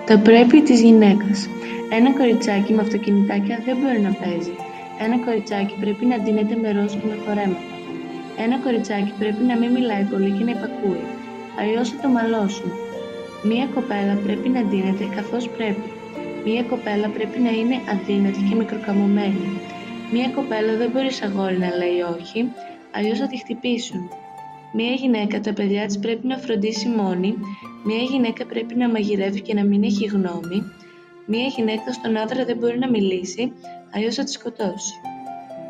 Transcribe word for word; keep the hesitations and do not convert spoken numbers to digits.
Τα πρέπει της γυναίκας. Ένα κοριτσάκι με αυτοκινητάκια δεν μπορεί να παίζει. Ένα κοριτσάκι πρέπει να ντύνεται με ροζ και με φορέματα. Ένα κοριτσάκι πρέπει να μην μιλάει πολύ και να υπακούει, αλλιώς θα το μαλώσουν. Μία κοπέλα πρέπει να ντύνεται καθώς πρέπει. Μία κοπέλα πρέπει να είναι αδύνατη και μικροκαμωμένη. Μία κοπέλα δεν μπορεί σ' αγόρι να λέει όχι, αλλιώς θα τη χτυπήσουν. Μία γυναίκα τα παιδιά της πρέπει να φροντίσει μόνη. Μία γυναίκα πρέπει να μαγειρεύει και να μην έχει γνώμη. Μία γυναίκα στον άντρα δεν μπορεί να μιλήσει, αλλιώς θα τη σκοτώσει.